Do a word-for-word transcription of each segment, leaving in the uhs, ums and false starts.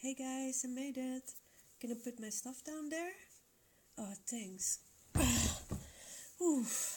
Hey guys, I made it. Can I put my stuff down there? Oh, thanks. Oof.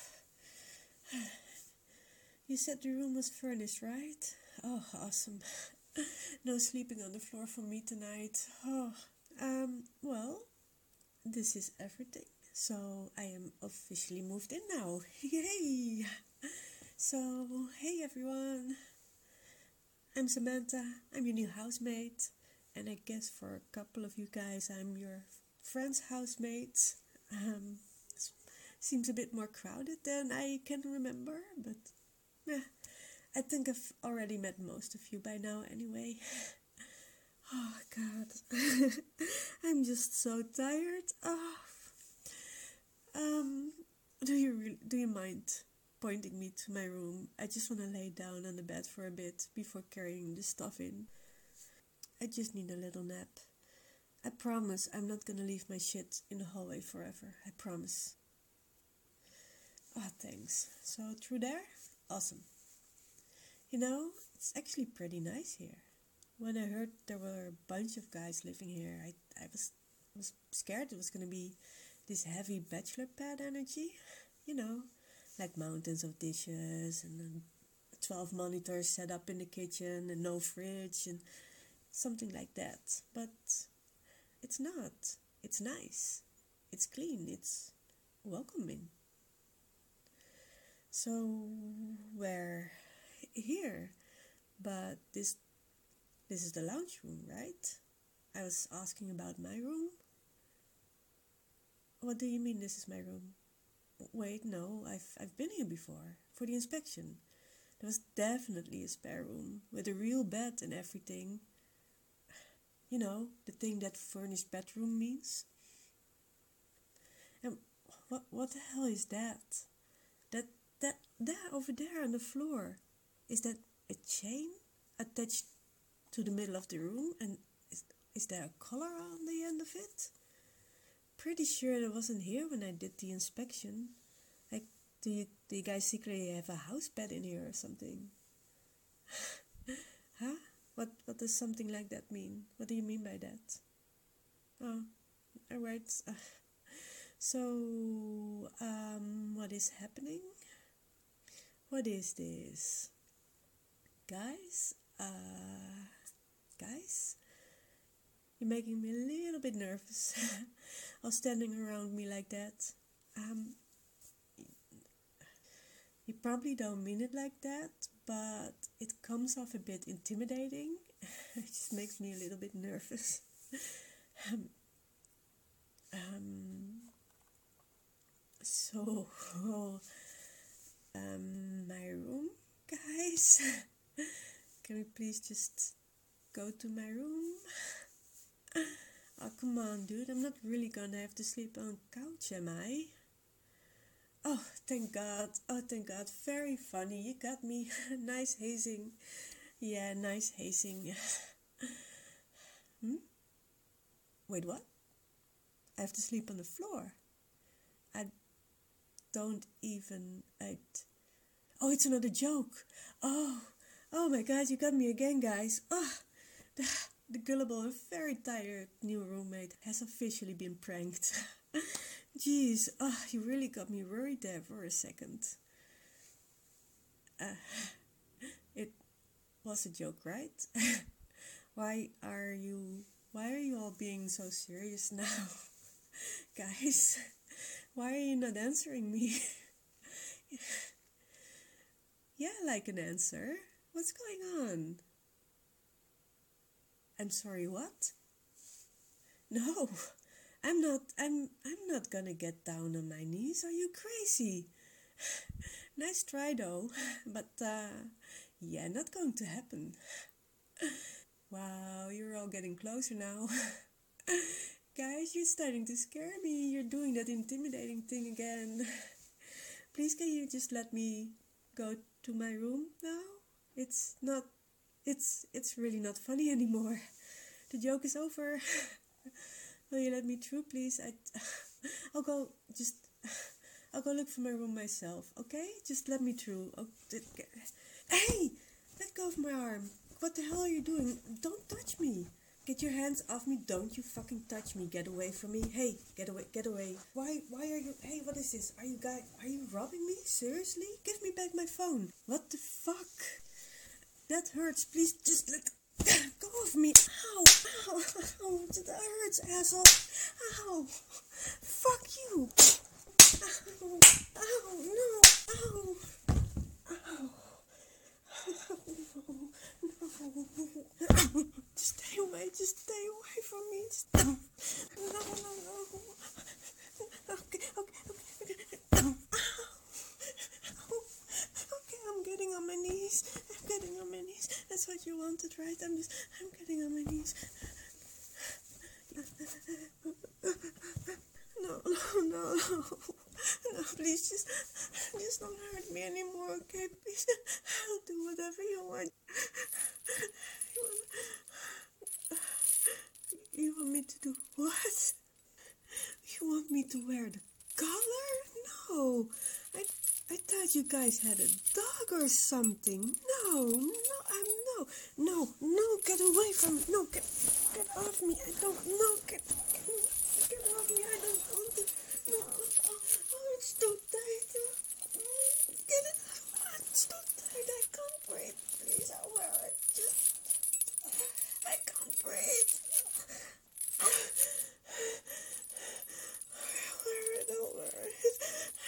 You said the room was furnished, right? Oh, awesome. No sleeping on the floor for me tonight. Oh, um, well, this is everything. So I am officially moved in now. Yay! So, hey everyone. I'm Samantha. I'm your new housemate. And I guess for a couple of you guys, I'm your friend's housemate. Um, seems a bit more crowded than I can remember, but yeah, I think I've already met most of you by now anyway. Oh God, I'm just so tired. Oh. Um, do you re- do you mind pointing me to my room? I just want to lay down on the bed for a bit before carrying the stuff in. I just need a little nap. I promise I'm not gonna leave my shit in the hallway forever. I promise. Ah, oh, thanks. So, through there? Awesome. You know, it's actually pretty nice here. When I heard there were a bunch of guys living here, I, I was I was scared it was gonna be this heavy bachelor pad energy. You know, like mountains of dishes and then twelve monitors set up in the kitchen and no fridge and something like that. But it's not. It's nice. It's clean. It's welcoming. So we're here, but this this is the lounge room, right? I was asking about my room. What do you mean this is my room? Wait, no, I've I've been here before for the inspection. There was definitely a spare room with a real bed and everything. You know, the thing that furnished bedroom means. And what what the hell is that? That that there over there on the floor. Is that a chain attached to the middle of the room? And is, is there a collar on the end of it? Pretty sure it wasn't here when I did the inspection. Like, do you, do you guys secretly have a house bed in here or something? Huh? What what does something like that mean? What do you mean by that? Oh, alright. Uh, so, um, what is happening? What is this? Guys? Uh, guys? You're making me a little bit nervous. All standing around me like that. Um, you probably don't mean it like that, but it comes off a bit intimidating. It just makes me a little bit nervous. um, um, so, um, my room, guys. Can we please just go to my room? Oh, come on, dude. I'm not really gonna have to sleep on the couch, am I? Oh, thank God. Oh, thank God. Very funny. You got me. Nice hazing. Yeah, nice hazing. Hmm? Wait, what? I have to sleep on the floor. I don't even... I... Oh, it's another joke. Oh, oh my God, you got me again, guys. Oh, the, the gullible and very tired new roommate has officially been pranked. Jeez, oh, you really got me worried there for a second. Uh, it was a joke, right? Why are you, why are you all being so serious now? Guys, why are you not answering me? Yeah, I like an answer. What's going on? I'm sorry, what? No. I'm not, I'm, I'm not gonna get down on my knees. Are you crazy? Nice try though, but uh, yeah, not going to happen. Wow, you're all getting closer now. Guys, you're starting to scare me. You're doing that intimidating thing again. Please, can you just let me go to my room now? It's not, it's, it's really not funny anymore. The joke is over. Will you let me through, please? I, I'll go, just, I'll go look for my room myself, okay? Just let me through. Okay. Hey! Let go of my arm. What the hell are you doing? Don't touch me. Get your hands off me. Don't you fucking touch me. Get away from me. Hey, get away, get away. Why, why are you, hey, what is this? Are you guys, are you robbing me? Seriously? Give me back my phone. What the fuck? That hurts. Please just let go of me. Ow, ow, ow. That hurts, asshole. Ow. Fuck you. Ow, ow, no, ow. Ow. No, no. Just stay away, just stay away from me. Just, no, no, no. Okay, okay, okay. Ow. Ow. Okay, I'm getting on my knees. I'm getting on my knees. That's what you wanted, right? I'm just, I'm getting on my knees. No, no, no, no. No, please, just, just don't hurt me anymore, okay? Please, I'll do whatever you want. You want, you want me to do what? You want me to wear the collar? No, I, I thought you guys had a dog or something. No, no, I'm no, no, no, get away from me. No, get, get off me. I don't, no, get, get, get off me. I don't want it. No, oh, oh, it's too tight. Get it out. It's too tight. I can't breathe. Please, I'll wear it. Just, I can't breathe. I'll wear it. I'll wear it.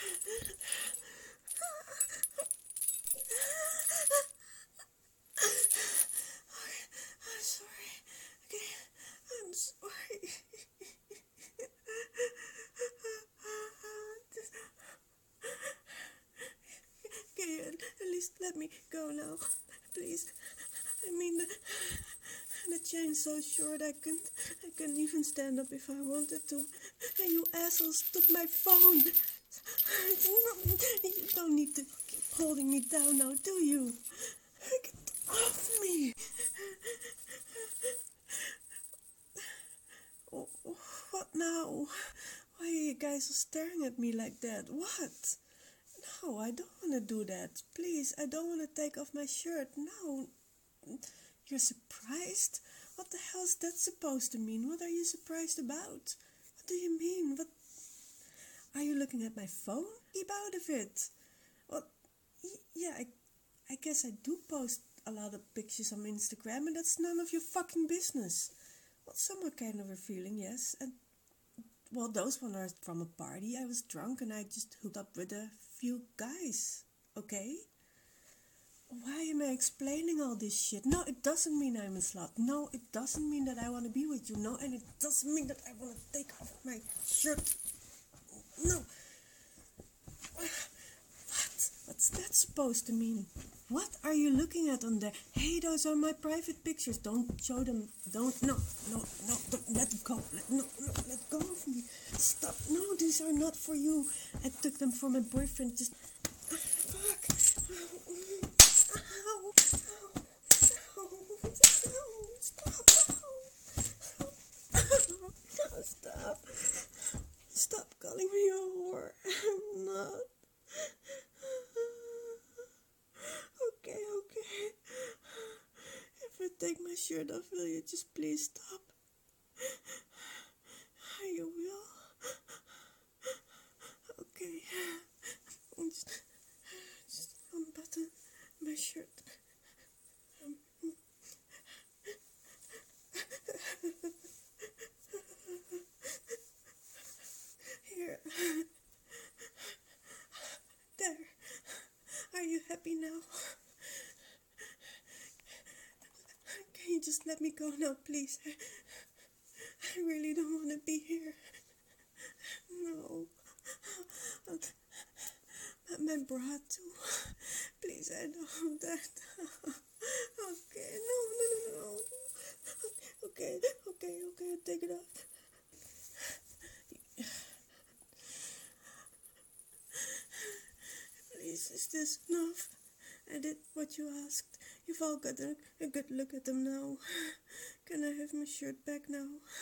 I'm sorry. Okay, I'm sorry. Okay, at least let me go now, please. I mean, the, the chain's so short I couldn't, I couldn't even stand up if I wanted to. And you assholes took my phone. You don't need to keep holding me down now, do you? Get off me. Oh, what now? Why are you guys staring at me like that? What? No, I don't want to do that. Please, I don't want to take off my shirt. No. You're surprised? What the hell is that supposed to mean? What are you surprised about? What do you mean? What? Are you looking at my phone? Keep out of it. Well, yeah, I, I guess I do post a lot of pictures on Instagram, and that's none of your fucking business. Well, some are kind of revealing, yes. And, well, those ones are from a party. I was drunk and I just hooked up with a few guys, okay? Why am I explaining all this shit? No, it doesn't mean I'm a slut. No, it doesn't mean that I want to be with you. No, and it doesn't mean that I want to take off my shirt. No. What? What's that supposed to mean? What are you looking at on there? Hey, those are my private pictures. Don't show them. Don't. No, no, no. Don't, let go. Let, no, no, let go of me. Stop. No, these are not for you. I took them for my boyfriend. Just. Fuck. Ow. Ow. Ow. Ow. Stop. Ow. No, stop. Stop calling me a whore. I'm not. Okay, okay. If I take my shirt off, will you just please stop? You will? Okay. Just, just unbutton my shirt. Um, Here. There. Are you happy now? Can you just let me go now, please? I really don't want to be here. No. My bra too. Please, I don't want that. Okay, no, no, no, no. Okay, okay, okay, I'll take it off. Please, is this enough? I did what you asked. You've all got a, a good look at them now. Can I have my shirt back now?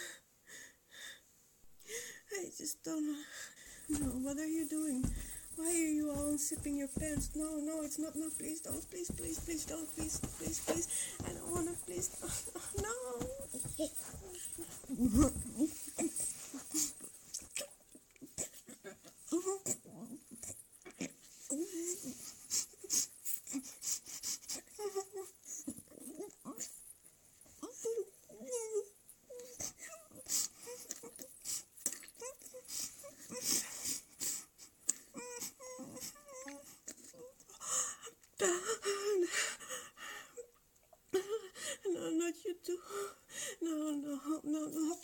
I just don't know. No, what are you doing? Why are you all unzipping your pants? No, no, it's not. No, please don't. Please, please, please don't. Please, please, please. I don't want to. Please. No. No, not you too. No, no, no, no.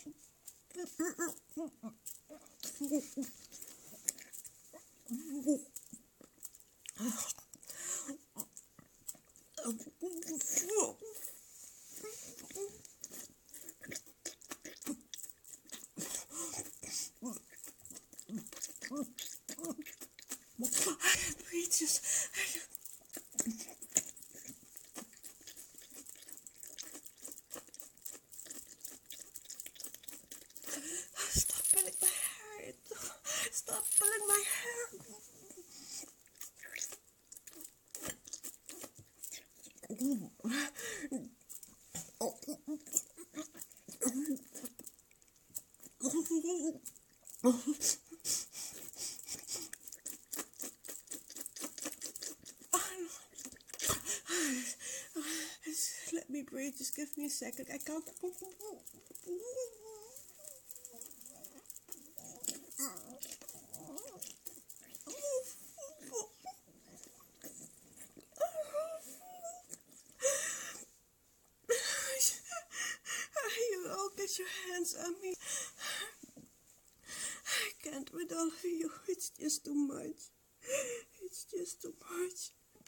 Breaches. Stop pulling my hair. Stop pulling my hair. Let me breathe. Just give me a second. I can't. You all get your hands on me. I can't with all of you. It's just too much. It's just too much.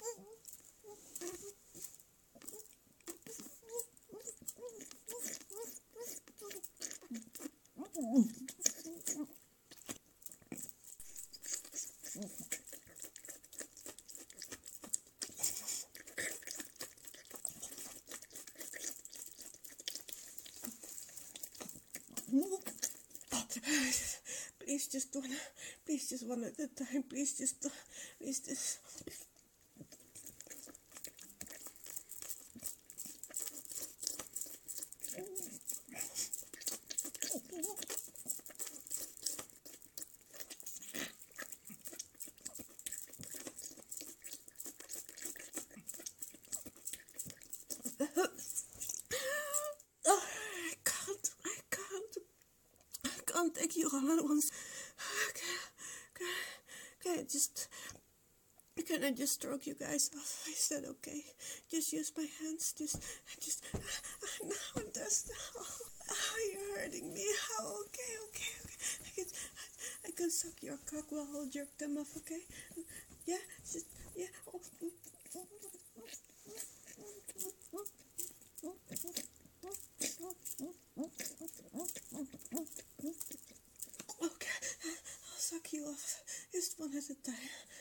Please just one, please just one at a time. Please just, please just. I'll take you all at once. Okay, okay, okay, just, can I just stroke you guys off? I said okay. Just use my hands, just, just, now just, oh, you're hurting me. Oh, okay, okay, okay. I can, I can suck your cock while I'll jerk them off, okay? Yeah, just, yeah. Oh. Okay, I'll suck you off just one at a time.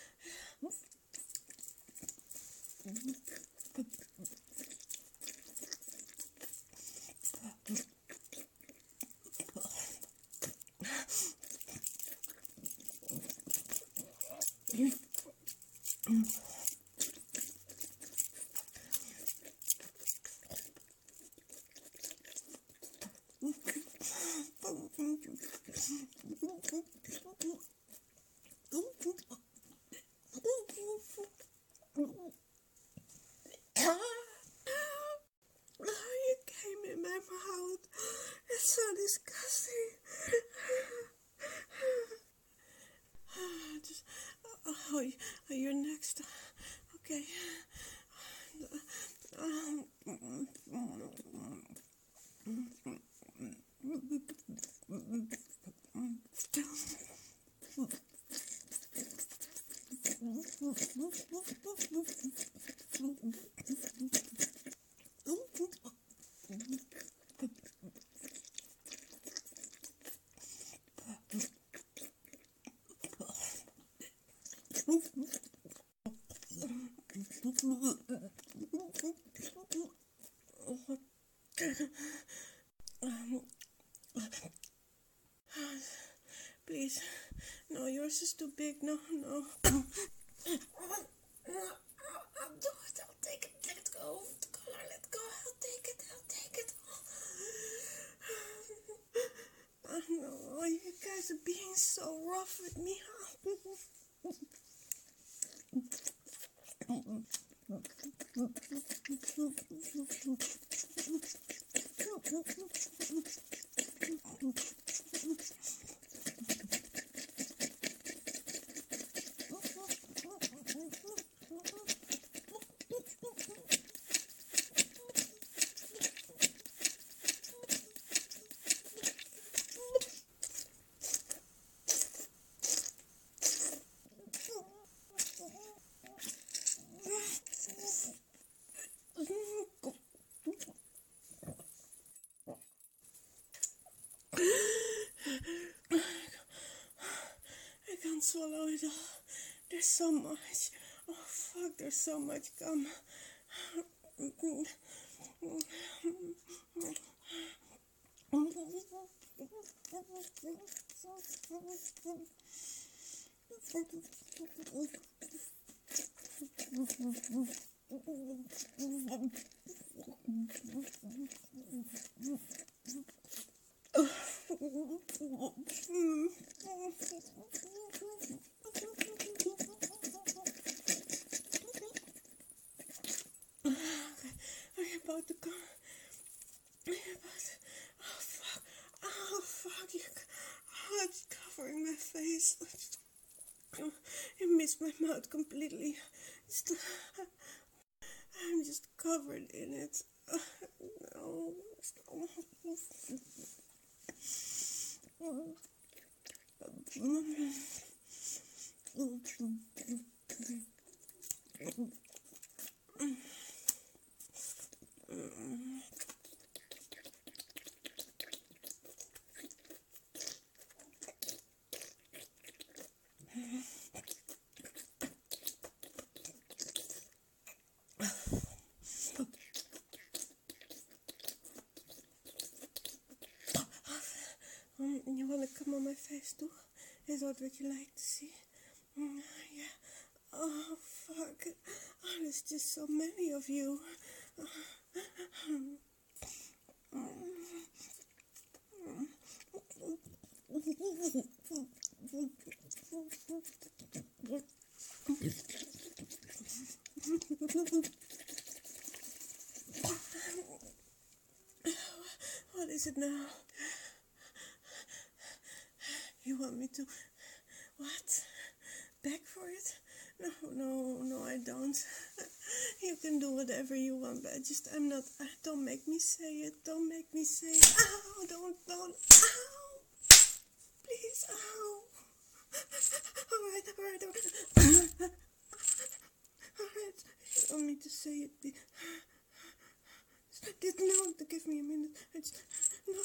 You came in my mouth. It's so disgusting. Just, oh, you're next. Okay. Um, please, no, yours is too big. No, no. I'll do it. I'll take it. Let go. Let go. Let go. I'll take it. I'll take it. Oh, you guys are being so rough with me. I can't swallow it all. There's so much. Oh fuck, there's so much gum. I'm about to come. I'm about to. Oh fuck. Oh fuck. You, oh, it's covering my face. I missed my mouth completely. It's, I'm just covered in it. Uh, no. Um, you want to come on my face too? Is that what you like to see? Mm, yeah. Oh, fuck. Oh, there's just so many of you. What is it now? You want me to... What? Beg for it? No, no, no, I don't. You can do whatever you want, but I just, I'm not... Uh, don't make me say it. Don't make me say it. Ow, don't, don't. Ow! Please, ow! Alright, alright, alright. Alright, you want me to say it? Just, no, give me a minute. I just, no.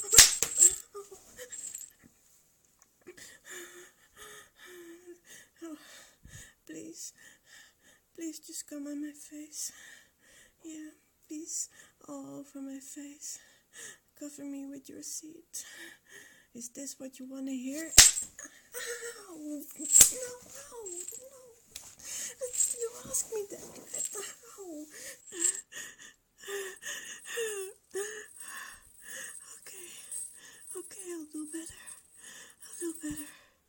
Oh, please, please just come on my face. Yeah, please, all over my face. Cover me with your seat. Is this what you want to hear? Ow, no, no, no. You asked me that. Ow. Okay, okay, I'll do better. I'll do better.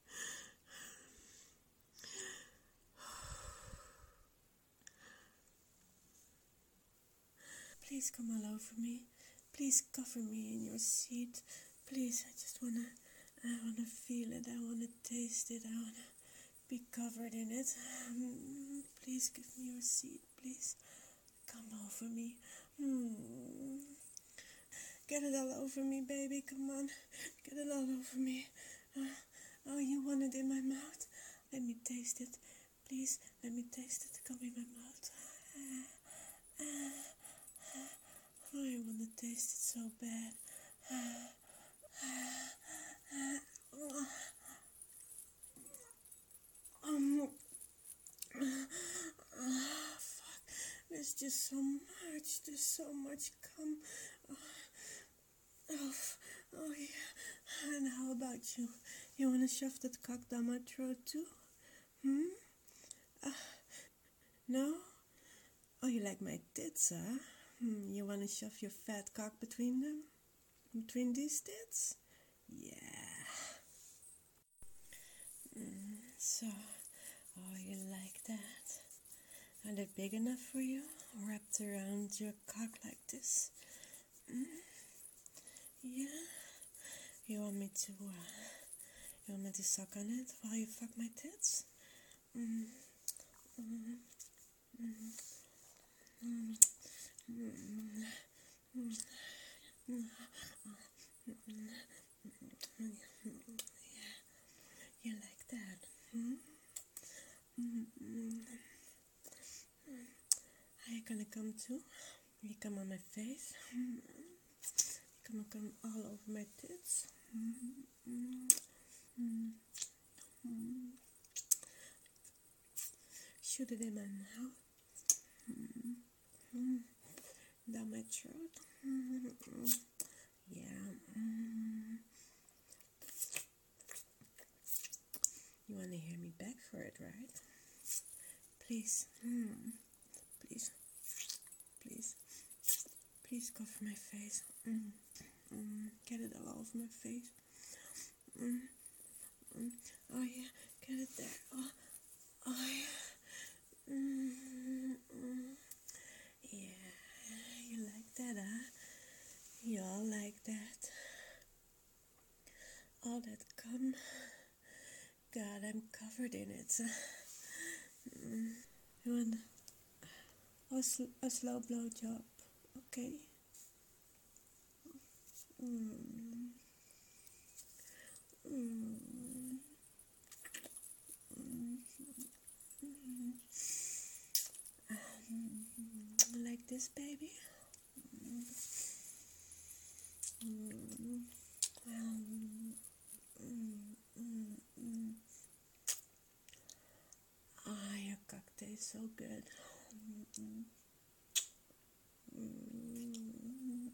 Please come all over me. Please cover me in your seat. Please, I just wanna, I wanna feel it. I wanna taste it. I wanna be covered in it. Mm, please give me your seat. Please come over me. Mm. Get it all over me, baby. Come on, get it all over me. Uh, oh, you want it in my mouth? Let me taste it. Please, let me taste it. Come in my mouth. Uh, uh. I want to taste it so bad. Um, oh, fuck. There's just so much. There's so much cum. Oh, oh, oh yeah. And how about you? You want to shove that cock down my throat too? Hmm? Uh, no? Oh, you like my tits, huh? Hmm, you want to shove your fat cock between them? Between these tits? Yeah. So, oh, you like that? Are they big enough for you? Wrapped around your cock like this? Mm? Yeah? You want me to, uh, you want me to suck on it while you fuck my tits? Mm. Mm. Mm. Mm. Mm. Mm. Mm. Yeah, you like that? Hmm? Mm-hmm. Are you gonna come too? You come on my face? Mm-hmm. You gonna come all over my tits? Mm-hmm. Mm-hmm. Shoot it in my mouth. Mm-hmm. Down my throat. Mm-hmm. Yeah. Mm-hmm. You wanna hear me beg for it, right? Please. Mm. Please. Please. Please cover my face. Mm. Mm. Get it all over my face. Mm. Mm. Oh yeah, get it there. Oh, oh yeah. Mm. Mm. Yeah, you like that, huh? You all like that. All that cum. God, I'm covered in it. Mm. You want a, sl- a slow blow job, okay? Mm. Mm. Mm. Mm. Um, like this, baby? Mm. Mm. Um, mm. Mm. Mm. Ah, your cock tastes so good. Mm. Mm.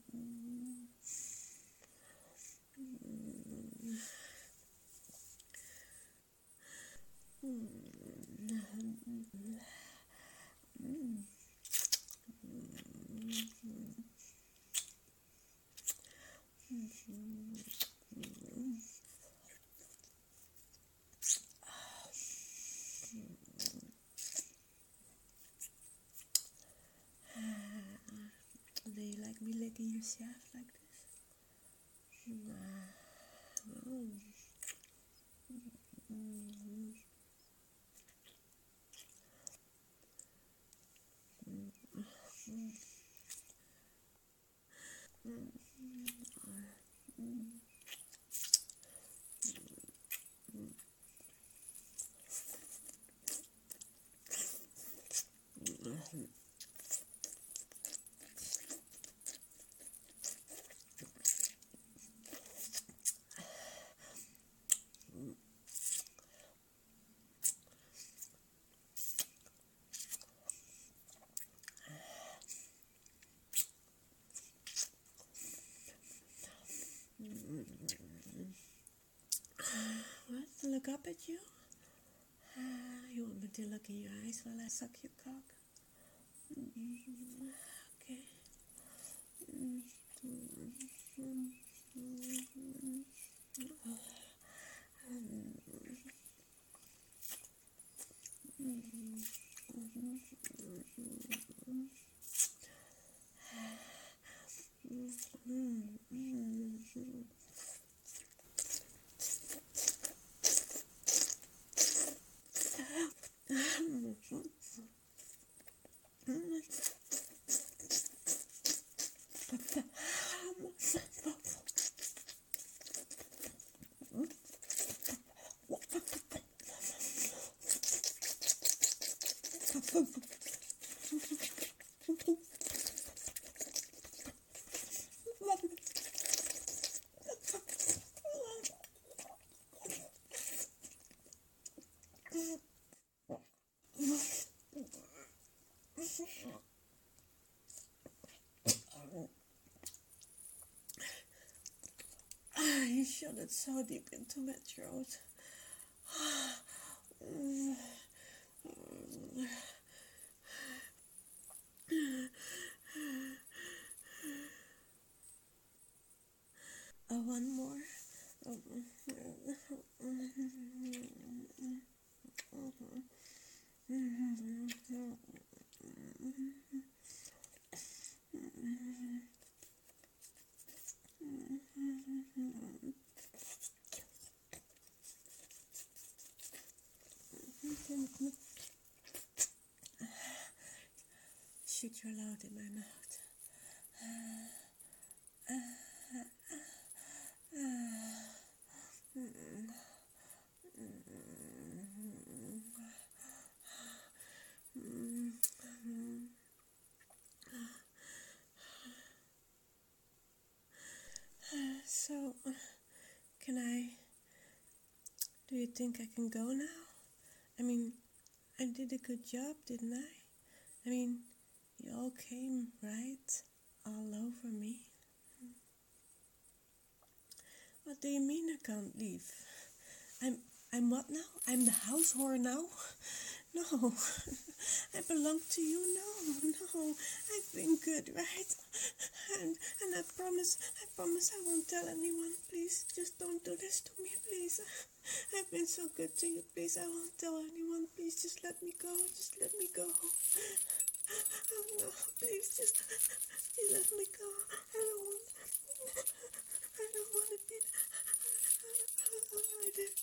Do you like me licking your shaft like this? Mm. Mm. What? To look up at you? Ah, you want me to look in your eyes while I suck your cock? Mm. Okay. Mm. Mm. Mm. Ah, you shot it so deep into my throat. Mm. Oh, one more. Shoot your loud in my mouth. So, can I, do you think I can go now? I mean, I did a good job, didn't I? I mean, you all came, right? All over me. What do you mean I can't leave? I'm, I'm what now? I'm the house whore now? No, I belong to you. No, no, I've been good, right? And and I promise, I promise I won't tell anyone. Please, just don't do this to me, please. I've been so good to you. Please, I won't tell anyone. Please, just let me go. Just let me go. Oh no, please, just, just let me go. I don't want, I don't want to be. I did.